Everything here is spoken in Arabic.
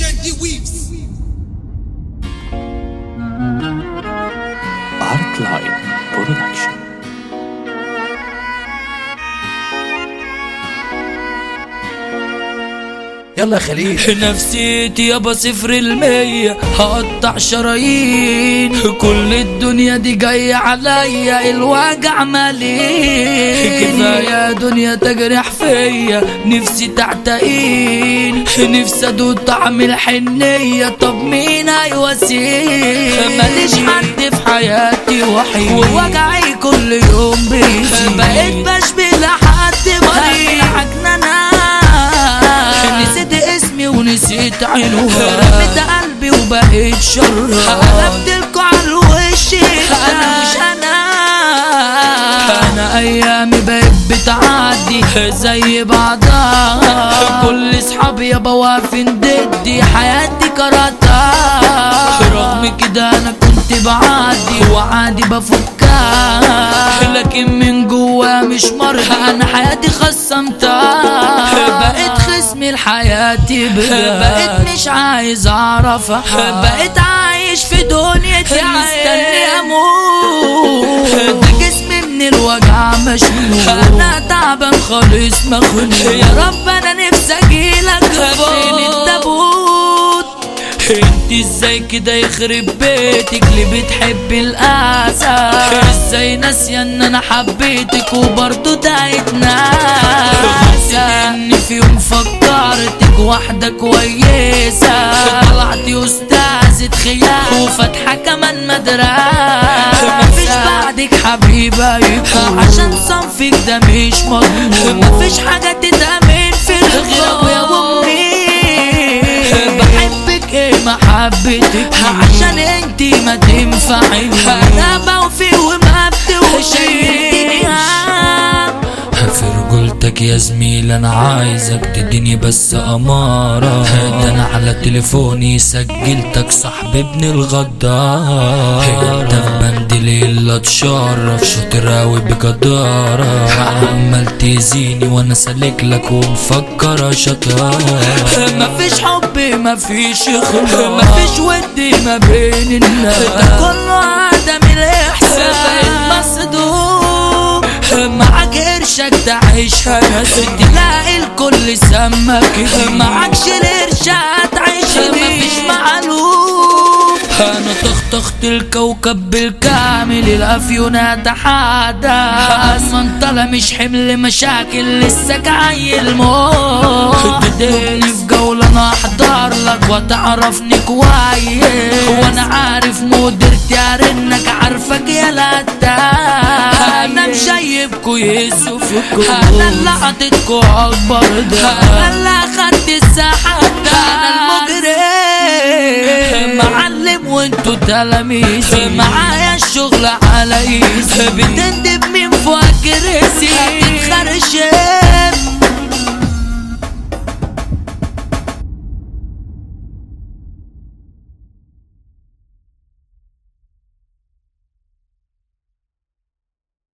Kenji Weaves. Artline Production. يلا يا خليل. نفسيتي يابا 0%، هقطع شرايين، كل الدنيا دي جاية عليا، الوجع مالين، كفاية دنيا تجرح فيا، نفسي تعتقين، نفسي ادوق طعم الحنية، طب مين هيواسيني؟ ماليش حد في حياتي وحيد، ووجعي كل يوم بيزيد، بقيت بشبه لحد مريض، عجنانة نسيت اسمي ونسيت عنواني، رميت قلبي وبقيت شرها، قلبتلكوا على الوش، انا مش انا ايامي بقيت بتعدي زي بعضها، كل اصحابي يابا واقفين ضدي، حياتي كرهتها، رغم كده انا كنت بعدي وعادي بفكها، لكن من جوا مش مرضي، انا حياتي خصمتها، بقيت خصمي لحياتي بجد، بقيت مش عايز اعرفها، بقيت عايش في دنيتي مستني اموت، جسمي من الوجع مشلول، انا تعبان خالص مخنوق، يا رب انا نفسي اجيلك فين التابوت، انت ازاي كده يخرب بيتك ليه بتحبي الاسى، ازاي ناسيه ان انا حبيتك وبرضه دايت ناسى، اني في يوم فكرتك واحده كويسه، طلعتي استاذة خيال وفاتحه كمان مدرسه، مفيش بعدك حبيبه يكون، عشان صنفك ده مش مضمون، مفيش حاجه تتأمن في الغياب يا امي، بحبك ايه محبتك عشان انتي ما تنفعيني، انا بوفي وما بتوحشيني، في رجولتك يا زميل انا عايزك تديني بس امارة، ده انا على تليفوني سجلتك صاحب ابن الغدار، انت في بند ليلة تشرف شاطر اوي بجدارة، عمال تزيني وانا سالك لك ومفكرة شطارة، مفيش حب مفيش خلاص، مفيش ود ما بين الناس، ده كله عدم الاحساس، مصدوم معاك قرشك تعيشها ناس، تلاقي الكل سمك، معاكش القرش هتعيش، مفيش معلوم، انا طخطخت الكوكب بالكامل، الافيون اتحدث، منطلة مش حمل مشاكل لسه جاي الموت، تديني في جولة انا احضر لك وتعرفني كويس، وانا عارف مقدرتي ارنك عارفك يا انا مشيب كويس وفكو، انا اللي عطيتكو اكبر ده، انا اللي اخدت الساحة، انا المجرم معلم وانتو تلاميذي، معايا الشغل على ايزي، بتندب من فوق كرسي هتتخرشم،